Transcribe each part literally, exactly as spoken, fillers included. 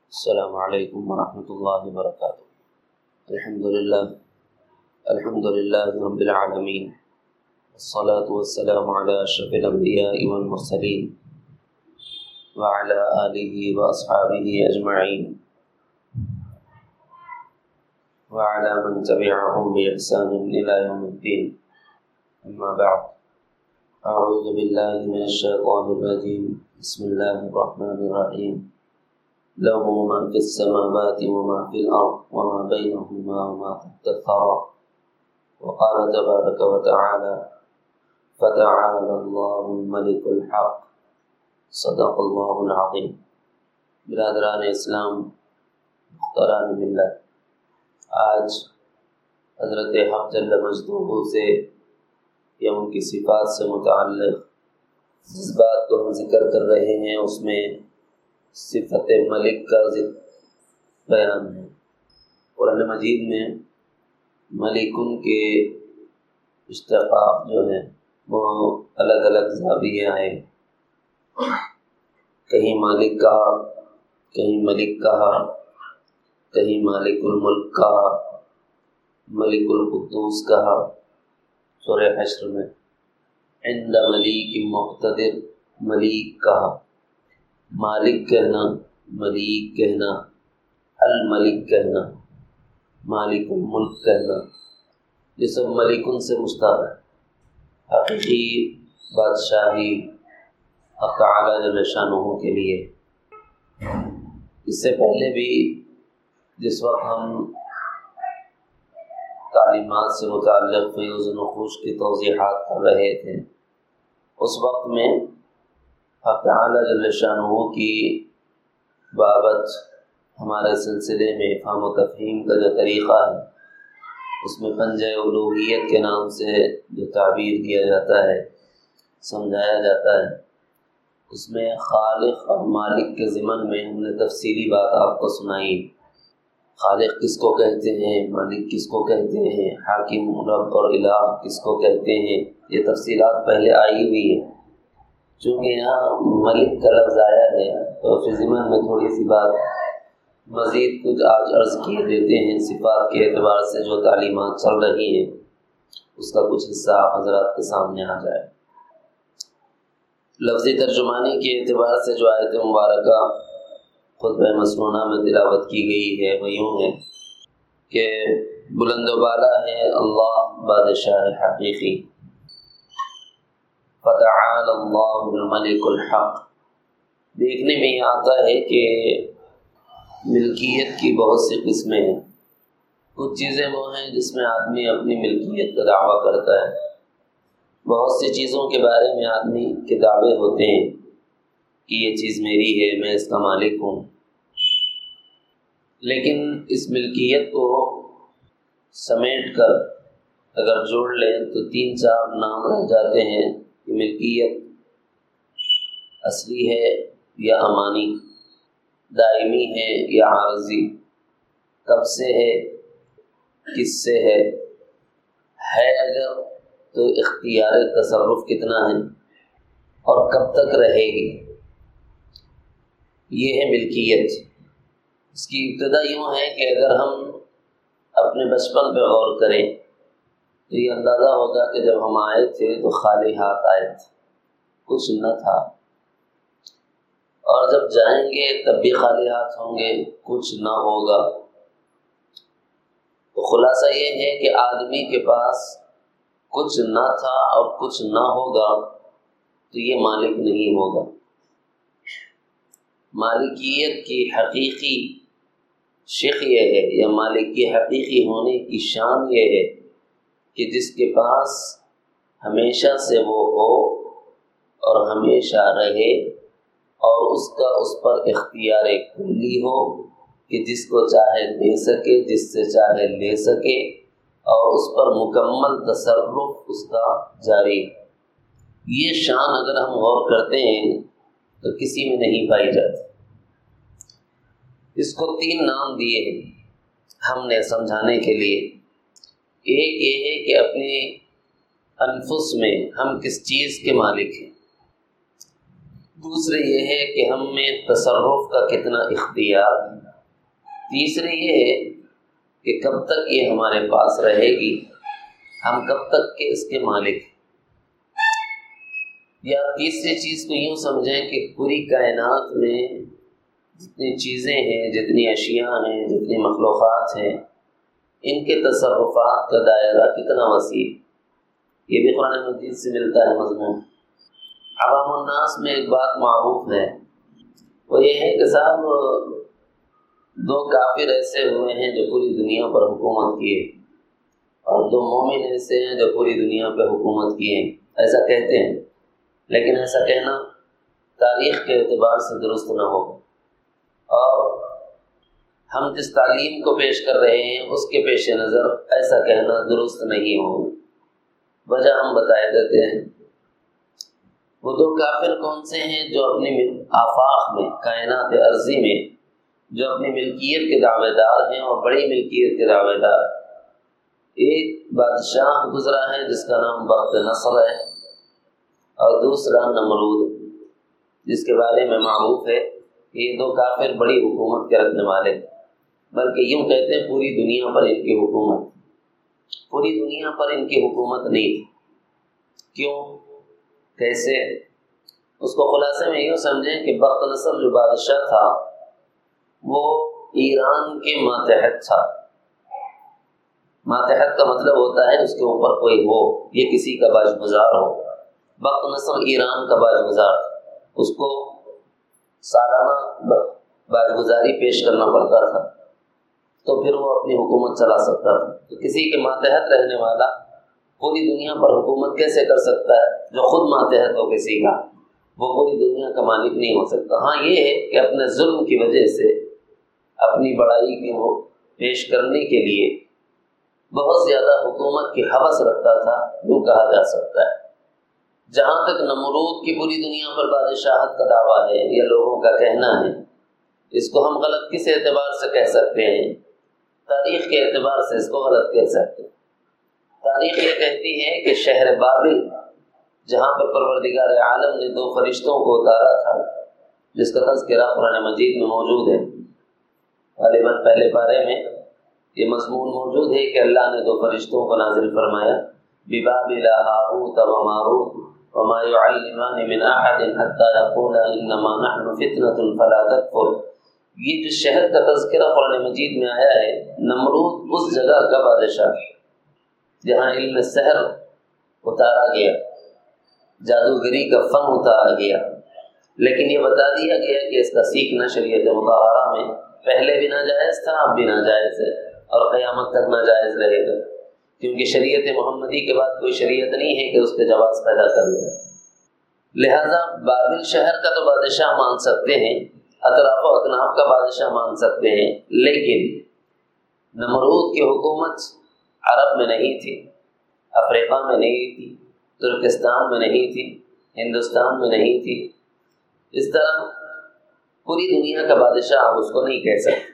السلام علیکم ورحمۃ اللہ وبرکاتہ۔ الحمد للہ الحمد للہ رب العالمین، والصلاة والسلام علی اشرف الانبیاء والمرسلین وعلی آلہ واصحابہ اجمعین وعلی من تبعهم بإحسان إلی یوم الدین، اما بعد، اعوذ باللہ من الشیطان الرجیم، بسم اللہ الرحمن الرحیم، له ما في السماوات وما في الأرض وما بينهما وما تحت الثرى، وقال تبارك وتعالى فتعالى الله الملك الحق، صدق الله العظيم۔ برادران اسلام، مختاران ملت، آج حضرت حق جل مجدہ سے یا ان کی صفات سے متعلق جس بات کو ہم ذکر کر رہے ہیں اس میں صفت ملک کا ذکر بیان ہے۔ قرآن مجید میں ملکن کے اشتقاق جو ہیں وہ الگ الگ زاویے آئے، کہیں مالک کہا، کہیں ملک کہا، کہیں مالک الملک کہا، ملک القدوس کہا۔ سورہ حشر میں عند ملیک مقتدر ملیک کہا، مالک کہنا، ملیک کہنا، الملک کہنا، مالک الملک کہنا، یہ سب ملکن سے مشتق ہے۔ حقیقی بادشاہی حق تعالی جل شانہ کے لیے۔ اس سے پہلے بھی جس وقت ہم تعلیمات سے متعلق فیوز و نقوش کی توضیحات کر رہے تھے، اس وقت میں حق تعالی جل شانہ کی بابت ہمارے سلسلے میں فہم و تفہیم کا جو طریقہ ہے اس میں پنجہ الوہیت کے نام سے جو تعبیر دیا جاتا ہے، سمجھایا جاتا ہے، اس میں خالق اور مالک کے ضمن میں ہم نے تفصیلی بات آپ کو سنائی۔ خالق کس کو کہتے ہیں، مالک کس کو کہتے ہیں، حاکم، رب اور الہ کس کو کہتے ہیں، یہ تفصیلات پہلے آئی ہوئی ہے۔ چونکہ یہاں ملک کا لفظ آیا ہے تو فی ضمن میں تھوڑی سی بات مزید کچھ آج عرض کیے دیتے ہیں، صفات کے اعتبار سے جو تعلیمات چل رہی ہیں اس کا کچھ حصہ حضرات کے سامنے آ جائے۔ لفظی ترجمانی کے اعتبار سے جو آیت مبارکہ خطبہ مسنونہ میں تلاوت کی گئی ہے وہ یوں ہے کہ بلند و بالا ہے اللہ بادشاہ حقیقی، فتعال اللہ الملک الحق۔ دیکھنے میں یہ آتا ہے کہ ملکیت کی بہت سی قسمیں ہیں۔ کچھ چیزیں وہ ہیں جس میں آدمی اپنی ملکیت کا دعویٰ کرتا ہے، بہت سی چیزوں کے بارے میں آدمی کے دعوے ہوتے ہیں کہ یہ چیز میری ہے، میں اس کا مالک ہوں، لیکن اس ملکیت کو سمیٹ کر اگر جوڑ لیں تو تین چار نام رہ جاتے ہیں کہ ملکیت اصلی ہے یا امانی، دائمی ہے یا عارضی، کب سے ہے، کس سے ہے، ہے اگر تو اختیار تصرف کتنا ہے اور کب تک رہے گی۔ یہ ہے ملکیت۔ اس کی ابتدا یوں ہے کہ اگر ہم اپنے بچپن پہ غور کریں تو یہ اندازہ ہوگا کہ جب ہم آئے تھے تو خالی ہاتھ آئے تھے، کچھ نہ تھا، اور جب جائیں گے تب بھی خالی ہاتھ ہوں گے، کچھ نہ ہوگا۔ تو خلاصہ یہ ہے کہ آدمی کے پاس کچھ نہ تھا اور کچھ نہ ہوگا تو یہ مالک نہیں ہوگا۔ مالکیت کی حقیقی شق یہ ہے یا مالک کی حقیقی ہونے کی شان یہ ہے کہ جس کے پاس ہمیشہ سے وہ ہو اور ہمیشہ رہے، اور اس کا اس پر اختیار کلی ہو کہ جس کو چاہے دے سکے، جس سے چاہے لے سکے، اور اس پر مکمل تصرف اس کا جاری۔ یہ شان اگر ہم غور کرتے ہیں تو کسی میں نہیں پائی جاتی۔ اس کو تین نام دیے ہیں ہم نے سمجھانے کے لیے۔ ایک یہ ہے کہ اپنے انفس میں ہم کس چیز کے مالک ہیں، دوسرے یہ ہے کہ ہم میں تصرف کا کتنا اختیار ہے، تیسرے یہ ہے کہ کب تک یہ ہمارے پاس رہے گی، ہم کب تک کے اس کے مالک ہیں۔ یا تیسری چیز کو یوں سمجھیں کہ پوری کائنات میں جتنی چیزیں ہیں، جتنی اشیاء ہیں، جتنی مخلوقات ہیں، ان کے تصرفات کا دائرہ کتنا وسیع، یہ بھی قرآن مجید سے ملتا ہے مضمون۔ عوام الناس میں ایک بات معروف ہے، وہ یہ ہے کہ صاحب دو کافر ایسے ہوئے ہیں جو پوری دنیا پر حکومت کیے، اور دو مومن ایسے ہیں جو پوری دنیا پہ حکومت کیے، ایسا کہتے ہیں، لیکن ایسا کہنا تاریخ کے اعتبار سے درست نہ ہو، اور ہم جس تعلیم کو پیش کر رہے ہیں اس کے پیش نظر ایسا کہنا درست نہیں ہو۔ وجہ ہم بتائے دیتے ہیں۔ وہ دو کافر کون سے ہیں جو اپنی آفاق میں، کائنات ارضی میں، جو اپنی ملکیت کے دعوے دار ہیں اور بڑی ملکیت کے دعوے دار۔ ایک بادشاہ گزرا ہے جس کا نام بخت نصر ہے، اور دوسرا نمرود، جس کے بارے میں معروف ہے کہ یہ دو کافر بڑی حکومت کے رکھنے والے، بلکہ یوں کہتے ہیں پوری دنیا پر ان کی حکومت پوری دنیا پر ان کی حکومت نہیں تھی۔ کیوں؟ کیسے؟ اس کو خلاصے میں یوں سمجھیں کہ بخت نصر جو بادشاہ تھا وہ ایران کے ماتحت تھا۔ ماتحت کا مطلب ہوتا ہے اس کے اوپر کوئی ہو، یہ کسی کا باج گزار ہو۔ بخت نصر ایران کا باج گزار تھا، اس کو سالانہ باج گزاری پیش کرنا پڑتا تھا، تو پھر وہ اپنی حکومت چلا سکتا تھا۔ تو کسی کے ماتحت رہنے والا پوری دنیا پر حکومت کیسے کر سکتا ہے؟ جو خود ماتحت ہو کسی کا، وہ پوری دنیا کا مالک نہیں ہو سکتا۔ ہاں یہ ہے کہ اپنے ظلم کی وجہ سے اپنی بڑائی کی وہ پیش کرنے کے لیے بہت زیادہ حکومت کی ہوس رکھتا تھا، یوں کہا جا سکتا ہے۔ جہاں تک نمرود کی پوری دنیا پر بادشاہت کا دعویٰ ہے، یا لوگوں کا کہنا ہے، اس کو ہم غلط کس اعتبار سے کہہ سکتے ہیں؟ تاریخ کے اعتبار سے اس کو غلط کہہ سکتے ہیں۔ تاریخ یہ کہتی ہے کہ شہر بابل، جہاں پر پروردگار عالم نے دو فرشتوں کو اتارا تھا، جس کا تذکرہ قرآن مجید میں موجود ہے، غالباً پہلے پارے میں یہ مضمون موجود ہے کہ اللہ نے دو فرشتوں کو نازل فرمایا، ببابل ہاروت و ماروت وما يعلمان من احد حتى يقولا انما نحن فتنة فلا تكفر۔ یہ جو شہر کا تذکرہ قرآن مجید میں آیا ہے، نمرود اس جگہ کا بادشاہ جہاں علم سحر اتارا گیا، جادوگری کا فن اتارا گیا، لیکن یہ بتا دیا گیا کہ اس کا سیکھنا شریعت مطہرہ میں پہلے بھی ناجائز تھا، اب بھی ناجائز ہے، اور قیامت تک ناجائز رہے گا، کیونکہ شریعت محمدی کے بعد کوئی شریعت نہیں ہے کہ اس کے جواز پیدا کر لے۔ لہذا بابل شہر کا تو بادشاہ مان سکتے ہیں، اطراف و اکناف کا بادشاہ مان سکتے ہیں، لیکن نمرود کی حکومت عرب میں نہیں تھی، افریقہ میں نہیں تھی، ترکستان میں نہیں تھی، ہندوستان میں نہیں تھی۔ اس طرح پوری دنیا کا بادشاہ آپ اس کو نہیں کہہ سکتے۔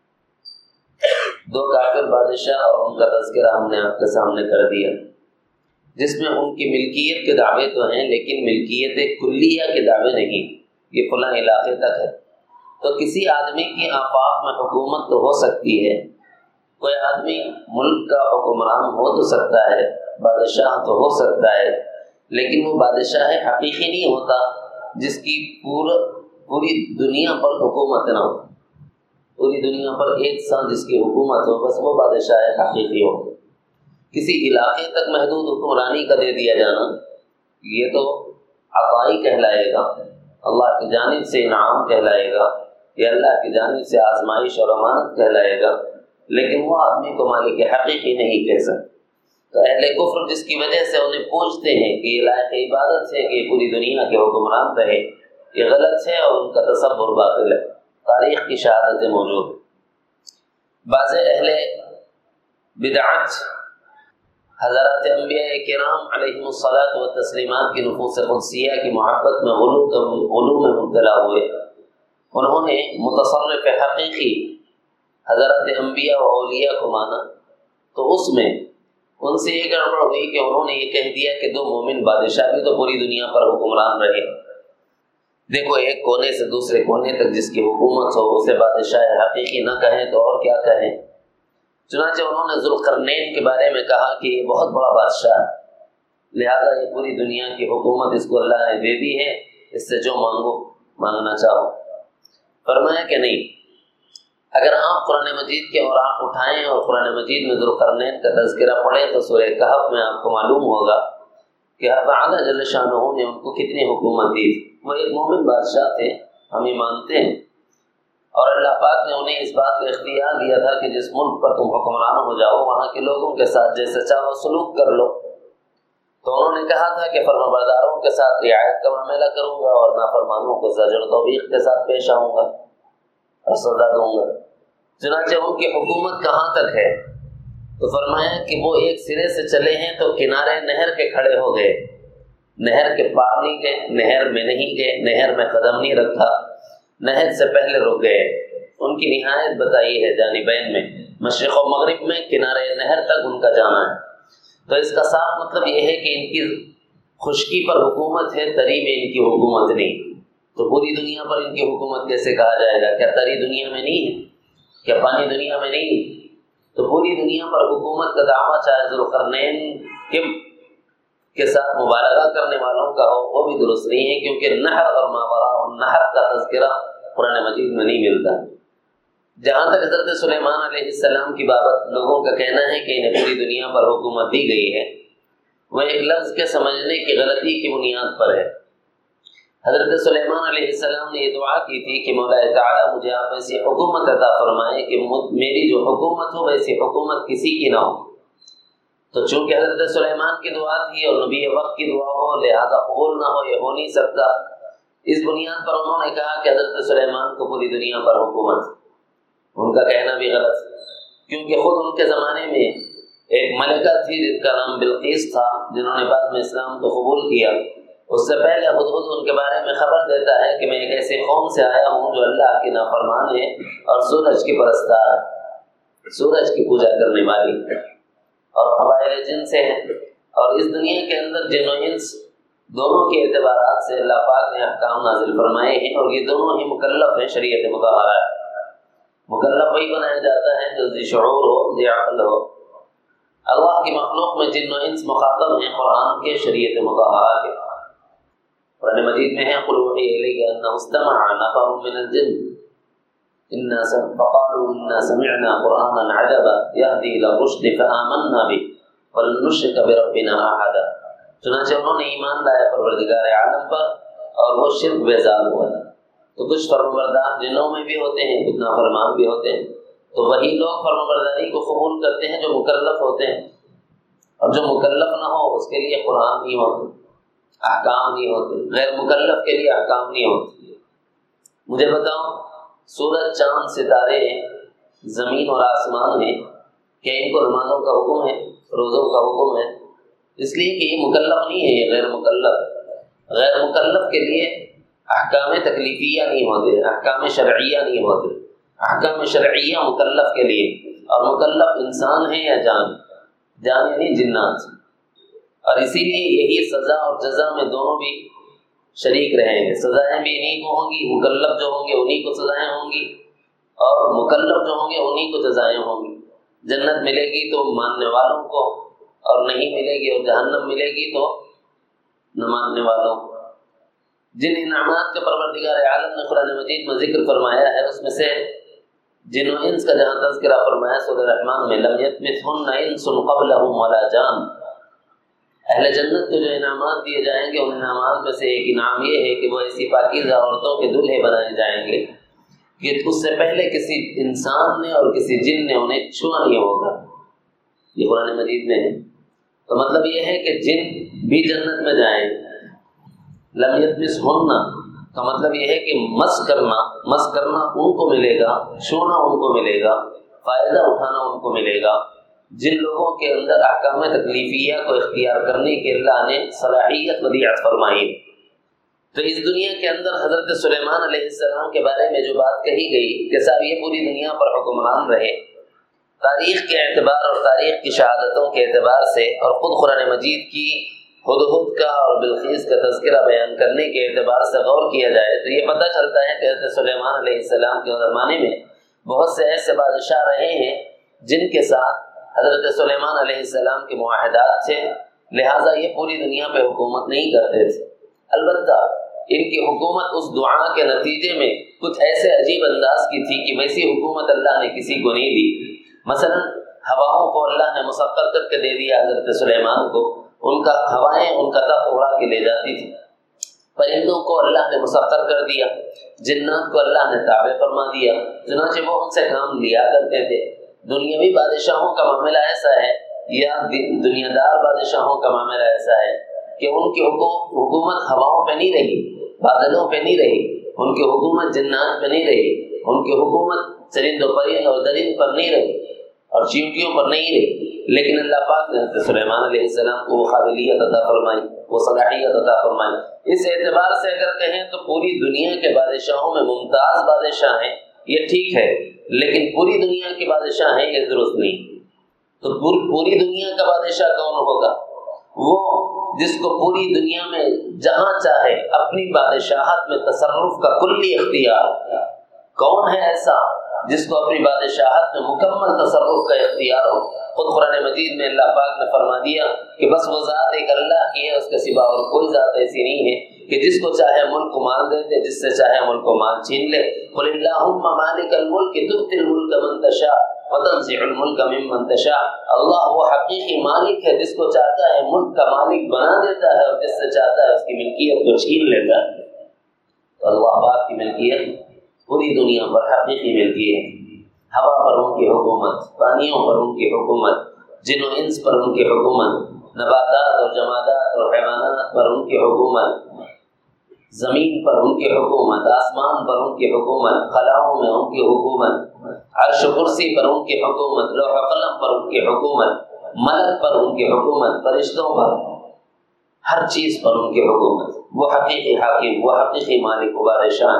دو کافر بادشاہ اور ان کا تذکرہ ہم نے آپ کے سامنے کر دیا، جس میں ان کی ملکیت کے دعوے تو ہیں، لیکن ملکیت کلیہ کے دعوے نہیں، یہ فلاں علاقے تک ہے۔ تو کسی آدمی کی آفاق میں حکومت تو ہو سکتی ہے، کوئی آدمی ملک کا حکمران ہو تو سکتا ہے، بادشاہ تو ہو سکتا ہے، لیکن وہ بادشاہ حقیقی نہیں ہوتا جس کی پورا پوری دنیا پر حکومت نہ ہو، پوری دنیا پر ایک ساتھ جس کی حکومت ہو، بس وہ بادشاہ حقیقی ہو۔ کسی علاقے تک محدود حکمرانی کا دے دیا جانا، یہ تو عطائی کہلائے گا، اللہ کی جانب سے انعام کہلائے گا، یا اللہ کی جانب سے آزمائش اور امانت کہلائے گا، لیکن وہ آدمی کو مالک حقیقی نہیں کہہ سکتے۔ تو اہل کفر جس کی وجہ سے انہیں پوچھتے ہیں کہ یہ لائق عبادت ہے کہ پوری دنیا کے حکمران رہے، یہ غلط ہے اور ان کا تصور باطل ہے، تاریخ کی شہادتیں موجود ہیں۔ بعض اہل بدعت حضرات انبیاء کرام علیہم الصلاۃ والتسلیمات کی نفوس قدسیہ کی محبت میں غلو غلو میں مبتلا ہوئے، انہوں نے متصرف حقیقی حضرت انبیاء و اولیاء کو مانا، تو اس میں ان سے یہ گڑبڑ ہوئی کہ انہوں نے یہ کہہ دیا کہ دو مومن بادشاہ بھی تو پوری دنیا پر حکمران رہے، دیکھو ایک کونے سے دوسرے کونے تک جس کی حکومت ہو اسے بادشاہ حقیقی نہ کہیں تو اور کیا کہیں۔ چنانچہ انہوں نے ذوالقرنین کے بارے میں کہا کہ یہ بہت بڑا بادشاہ ہے، لہذا یہ پوری دنیا کی حکومت اس کو اللہ نے دے دی ہے، اس سے جو مانگو مانگنا چاہو۔ فرمایا کہ نہیں، اگر آپ قرآن مجید کے اوراق اٹھائیں اور قرآن مجید میں ذوالقرنین کا تذکرہ پڑھیں تو سورہ کہف میں آپ کو معلوم ہوگا کہ اللہ تعالیٰ جل شانہ نے ان کو کتنی حکومت دی تھی۔ وہ ایک مومن بادشاہ تھے، ہم یہ مانتے ہیں، اور اللہ پاک نے انہیں اس بات کا اختیار دیا تھا کہ جس ملک پر تم حکمران ہو جاؤ وہاں کے لوگوں کے ساتھ جیسے چاہو سلوک کر لو۔ تو انہوں نے کہا تھا کہ فرمانبرداروں کے ساتھ رعایت کا معاملہ کروں گا اور نافرمانوں کو زجر و توبیخ کے ساتھ پیش آؤں گا اور سزا دوں گا۔ چنانچہ ان کی حکومت کہاں تک ہے؟ تو فرمایا کہ وہ ایک سرے سے چلے ہیں تو کنارے نہر کے کھڑے ہو گئے، نہر کے پار نہیں گئے، نہر میں نہیں گئے، نہر میں قدم نہیں رکھا، نہر سے پہلے رک گئے۔ ان کی نہایت بتائی ہے جانبین میں، مشرق و مغرب میں کنارے نہر تک ان کا جانا ہے۔ تو اس کا صاف مطلب یہ ہے کہ ان کی خشکی پر حکومت ہے، تری میں ان کی حکومت نہیں۔ تو پوری دنیا پر ان کی حکومت کیسے کہا جائے گا؟ کیا تری دنیا میں نہیں ہے؟ کیا پانی دنیا میں نہیں ہے؟ تو پوری دنیا پر حکومت کا دعویٰ چاہے ذوالقرنین کے کے ساتھ مبالغہ کرنے والوں کا ہو وہ بھی درست نہیں ہے، کیونکہ نہر اور ماوراء النہر کا تذکرہ قرآن مجید میں نہیں ملتا۔ جہاں تک حضرت سلیمان علیہ السلام کی بابت لوگوں کا کہنا ہے کہ انہیں پوری دنیا پر حکومت دی گئی ہے، وہ ایک لفظ کے سمجھنے کی غلطی کی بنیاد پر ہے۔ حضرت سلیمان علیہ السلام نے یہ دعا کی تھی کہ مولا تعالیٰ مجھے آپ ایسی حکومت عطا فرمائے کہ میری جو حکومت ہو ویسی حکومت کسی کی نہ ہو۔ تو چونکہ حضرت سلیمان کی دعا تھی اور نبی وقت کی دعا ہو لہذا قبول نہ ہو، یہ ہو نہیں سکتا۔ اس بنیاد پر انہوں نے کہا کہ حضرت سلیمان کو پوری دنیا پر حکومت۔ ان کا کہنا بھی غلط، کیونکہ خود ان کے زمانے میں ایک ملکہ تھی جن کا نام بلقیس تھا، جنہوں نے بعد میں اسلام کو قبول کیا۔ اس سے پہلے ہدہد ان کے بارے میں خبر دیتا ہے کہ میں ایک ایسے قوم سے آیا ہوں جو اللہ کی نافرمان ہے اور سورج کی پرستار ہے، سورج کی پوجا کرنے والی، اور قبائل جن سے ہیں، اور اس دنیا کے اندر جن و انس دونوں کے اعتبارات سے اللہ پاک نے احکام نازل فرمائے ہیں، اور یہ دونوں ہی مکلف ہیں شریعت مطہرہ ہے۔ مکلف وہی بنایا جاتا ہے جو ذی شعور ہو، ذی عقل ہو۔ اللہ کی مخلوق میں جن و انس مخاطب ہیں قرآن کے، شریعت مطہرہ کے۔ قرآن مجید میں ہے قُلْ أُوحِيَ إِلَيَّ أَنَّهُ اسْتَمَعَ نَفَرٌ مِّنَ الْجِنِّ فَقَالُوا إِنَّا سَمِعْنَا قُرْآنًا عَجَبًا يَهْدِي إِلَى الرُّشْدِ فَآمَنَّا بِهِ وَلَن نُّشْرِكَ بِرَبِّنَا أَحَدًا۔ چنانچہ انہوں نے ایمان لایا پروردگار عالم پر اور وہ شرک بیزار ہوا۔ تو کچھ فرمانبردار جنوں میں بھی ہوتے ہیں، کچھ نافرمان بھی ہوتے ہیں، تو وہی لوگ فرمانبرداری کو قبول کرتے ہیں جو مکلف ہوتے ہیں، اور جو مکلف نہ ہو اس کے لیے قرآن نہیں ہوتا، احکام نہیں ہوتے، غیر مکلف کے لیے احکام نہیں ہوتے۔ مجھے بتاؤ، سورج چاند ستارے زمین اور آسمان ہیں، کیا ان کو نمازوں کا حکم ہے، روزوں کا حکم ہے؟ اس لیے کہ یہ مکلف نہیں ہے، یہ غیر مکلف۔ غیر مکلف کے لیے احکام تکلیفیہ نہیں ہوتے، احکام شرعیہ نہیں ہوتے۔ احکام شرعیہ مکلف کے لیے، اور مکلف انسان ہے یا جان، جان یعنی جنات، اور اسی لیے یہی سزا اور جزا میں دونوں بھی شریک رہیں گے۔ سزائیں بھی انہیں کو ہوں گی، مکلف جو ہوں گے انہیں کو سزائیں ہوں گی، اور مکلف جو ہوں گے انہیں کو جزائیں ہوں گی۔ جنت ملے گی تو ماننے والوں کو، اور نہیں ملے گی، اور جہنم ملے گی تو نہ ماننے والوں کو۔ جن انعامات کا پروردگار عالم نے قرآن مجید میں ذکر فرمایا ہے اس میں سے جن و انس کا جہاں تذکرہ فرمایا سورہ رحمان میں لم یطمثہن انس قبلہم ولا جان، اہل جنت کو جو انعامات دیے جائیں گے ان انعامات میں سے ایک انعام یہ ہے کہ وہ ایسی پاکیزہ عورتوں کے دلہے بنائے جائیں گے کہ اس سے پہلے کسی انسان نے اور کسی جن نے انہیں چھوا نہیں ہوگا۔ یہ قرآن مجید میں ہے۔ تو مطلب یہ ہے کہ جن بھی جنت میں جائیں، لم یطمثہن کا مطلب یہ ہے کہ مس کرنا مس کرنا ان کو ملے گا، چھونا ان کو ملے گا، فائدہ اٹھانا ان کو ملے گا جن لوگوں کے اندر احکام تکلیفیہ کو اختیار کرنے کے اللہ نے صلاحیت ودیعت فرمائی۔ تو اس دنیا کے اندر حضرت سلیمان علیہ السلام کے بارے میں جو بات کہی گئی کہ صاحب یہ پوری دنیا پر حکمران رہے، تاریخ کے اعتبار اور تاریخ کی شہادتوں کے اعتبار سے اور خود قرآن مجید کی ہدہد کا اور بلقیس کا تذکرہ بیان کرنے کے اعتبار سے غور کیا جائے تو یہ پتہ چلتا ہے کہ حضرت سلیمان علیہ السلام کے زمانے میں بہت سے ایسے بادشاہ رہے ہیں جن کے ساتھ حضرت سلیمان علیہ السلام کے معاہدات تھے، لہٰذا یہ پوری دنیا پہ حکومت نہیں کرتے تھے۔ البتہ ان کی حکومت اس دعا کے نتیجے میں کچھ ایسے عجیب انداز کی تھی کہ ویسی حکومت اللہ نے کسی کو نہیں دی۔ مثلا ہواؤں کو اللہ نے مسخر کر کے دے دیا حضرت سلیمان کو، ان کا ہوائیں ان کا تخت اڑا کے لے جاتی تھی۔ پرندوں کو اللہ نے مسخر کر دیا، جنات کو اللہ نے تابع فرما دیا، چنانچہ وہ ان سے کام لیا کرتے تھے۔ دنیاوی بادشاہوں کا معاملہ ایسا ہے یا دنیا دار بادشاہوں کا معاملہ ایسا ہے کہ ان کی حکومت ہواؤں پہ نہیں رہی، بادلوں پہ نہیں رہی، ان کی حکومت جنات پہ نہیں رہی، ان کی حکومت چرند و پرند اور درند پر نہیں رہی اور چیونٹیوں پر نہیں رہی، لیکن اللہ پاک نے حضرت سلیمان علیہ السلام کو وہ قابلیت عطا فرمائی، وہ صلاحیت عطا فرمائی۔ اس اعتبار سے اگر کہیں تو پوری دنیا کے بادشاہوں میں ممتاز بادشاہ ہیں، یہ ٹھیک ہے، لیکن پوری دنیا کے بادشاہ ہیں یہ درست نہیں۔ تو پوری دنیا کا بادشاہ کون ہوگا؟ وہ جس کو پوری دنیا میں جہاں چاہے اپنی بادشاہت میں تصرف کا کلی اختیار۔ کون ہے ایسا جس کو اپنی بادشاہت میں مکمل تصرف کا اختیار ہو؟ خود قرآن مجید میں اللہ پاک نے فرما دیا کہ بس وہ ذات ایک اللہ کی ہے، اس کے سوا اور کوئی ذات ایسی نہیں ہے کہ جس کو چاہے ملک کو مال دے دے، جس سے چاہے ملک کو مال چھین لے۔ قل اللہم مالک الملک تؤتی الملک من تشاء وتنزع الملک ممن تشاء۔ اللہ وہ حقیقی مالک ہے، جس کو چاہتا ہے ملک کا مالک بنا دیتا ہے اور جس سے چاہتا ہے اس کی ملکیت کو چھین لیتا ہے۔ تو اللہ پاک کی ملکیت پوری دنیا پر حقیقی ملکیت، ہوا پر ان کی حکومت، پانیوں پر ان کی حکومت، جن و انس پر ان کی حکومت، نباتات اور جمادات اور حیوانات پر ان کی حکومت، زمین پر ان کی حکومت، آسمان پر ان کی حکومت، خلاؤں میں ان کی حکومت، عرش و کرسی پر ان کی حکومت، لوح و قلم پر ان کی حکومت، ملک پر ان کی حکومت، فرشتوں پر، ہر چیز پر ان کی حکومت۔ وہ حقیقی حاکم، وہ حقیقی مالک و بادشاہ۔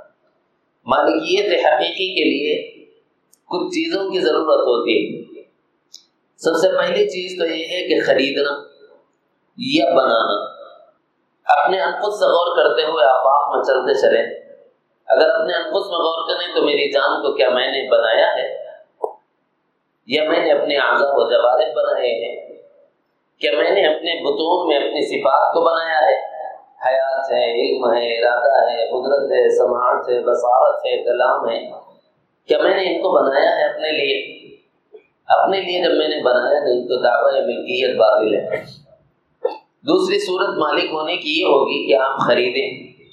مالکیت حقیقی کے لیے کچھ چیزوں کی ضرورت ہوتی ہے۔ سب سے پہلی چیز تو یہ ہے کہ خریدنا یا بنانا۔ اپنے انفس سے غور کرتے ہوئے آفاق میں چلتے چلیں۔ اگر اپنے انفس میں غور کریں تو میری جان کو کیا میں نے بنایا ہے یا میں نے اپنے اعضاء و جوارح بنائے ہیں؟ کیا میں نے اپنے بطون میں اپنی صفات کو بنایا ہے؟ حیات ہے، علم ہے، ارادہ ہے، قدرت ہے، سماعت ہے، بصارت ہے، کلام ہے۔ کیا میں نے ان کو بنایا ہے اپنے لیے؟ اپنے لیے جب میں نے بنایا نہیں تو دعویٰ ملکیت باطل ہے۔ دوسری صورت مالک ہونے کی یہ ہوگی کہ آپ خریدیں۔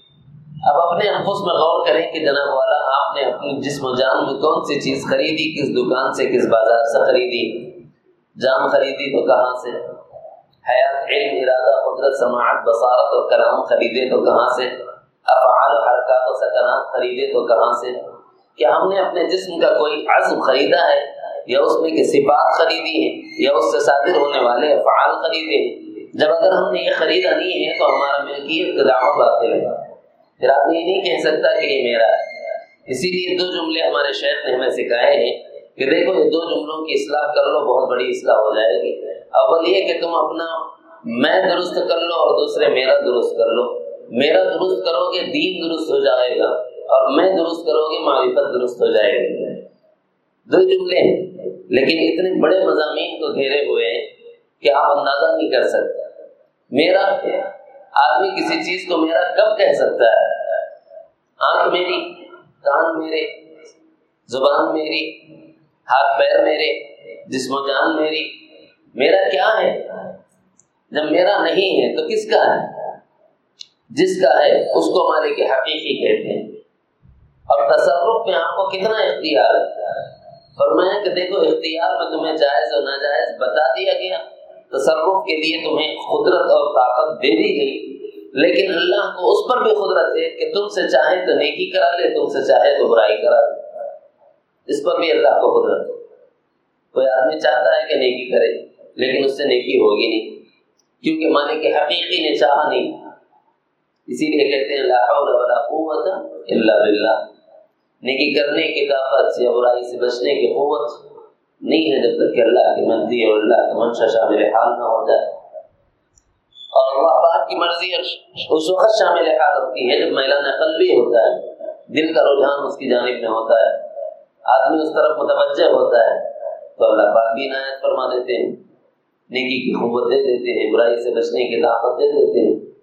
اب اپنے انفس میں غور کریں کہ جناب والا آپ نے اپنی جسم و جان میں کون سی چیز خریدی، کس دکان سے، کس بازار سے خریدی؟ جان خریدی تو کہاں سے؟ حیات، علم، ارادہ، قدرت، سماعت، بصارت اور کلام خریدے تو کہاں سے؟ افعال و حرکات و سکنات خریدے تو کہاں سے؟ کیا ہم نے اپنے جسم کا کوئی عزم خریدا ہے یا اس میں کی صفات خریدی ہے یا اس سے صادر ہونے والے افعال خریدے ہیں؟ جب اگر ہم نے یہ خریدا نہیں ہے تو ہمارا ملکیت کا دعویٰ باطل ہے۔ پھر آپ یہ نہیں کہہ سکتا کہ یہ میرا ہے۔ اسی لیے دو جملے ہمارے شیخ نے ہمیں سکھائے ہیں کہ دیکھو یہ دو جملوں کی اصلاح کر لو، بہت بڑی اصلاح ہو جائے گی۔ اول یہ کہ تم اپنا میں درست کر لو اور دوسرے میرا درست کر لو۔ میرا درست کرو گے دین درست ہو جائے گا اور میں درست کرو گے معرفت درست ہو جائے گی۔ دو جملے ہیں لیکن اتنے بڑے مضامین کو گھیرے ہوئے ہیں کہ آپ اندازہ نہیں کر سکتے۔ میرا آدمی کسی چیز کو میرا کب کہہ سکتا ہے؟ آنکھ میری، کان میرے، زبان میری، ہاتھ پیر میرے، جسم و جان میری، میرا کیا ہے؟ جب میرا نہیں ہے تو کس کا ہے؟ جس کا ہے اس کو مالک حقیقی کہتے ہیں۔ اور تصرف میں آپ کو کتنا اختیار ہے؟ فرمایا کہ دیکھو اختیار میں تمہیں جائز اور ناجائز بتا دیا گیا، تصرف کے لیے تمہیں قدرت اور طاقت دے دی گئی، لیکن اللہ کو اس پر بھی قدرت ہے کہ تم سے چاہے تو نیکی کرا لے، تم سے چاہے تو برائی کرا لے۔ اس پر بھی اللہ کو قدرت ہے۔ کوئی آدمی چاہتا ہے کہ نیکی کرے لیکن اس سے نیکی ہوگی نہیں، کیونکہ مالک حقیقی نے چاہا نہیں۔ اسی لیے کہتے ہیں لا حول ولا قوت الا باللہ۔ نیکی کرنے کی طاقت یا برائی سے بچنے کی قوت نہیں ہے جب تک کہ اللہ کی مرضی اور اللہ کا منشا شامل حال نہ ہو جائے۔ اور اللہ پاک کی مرضی اس وقت شامل حال ہوتی ہے جب میلان قلبی ہوتا ہے، دل کا رجحان اس کی جانب میں ہوتا ہے، آدمی اس طرف متوجہ ہوتا ہے، تو اللہ پاک بھی عنایت فرما دیتے ہیں، نیکی کی قوت دے دیتے ہیں، برائی سے بچنے کی طاقت دے دیتے ہیں،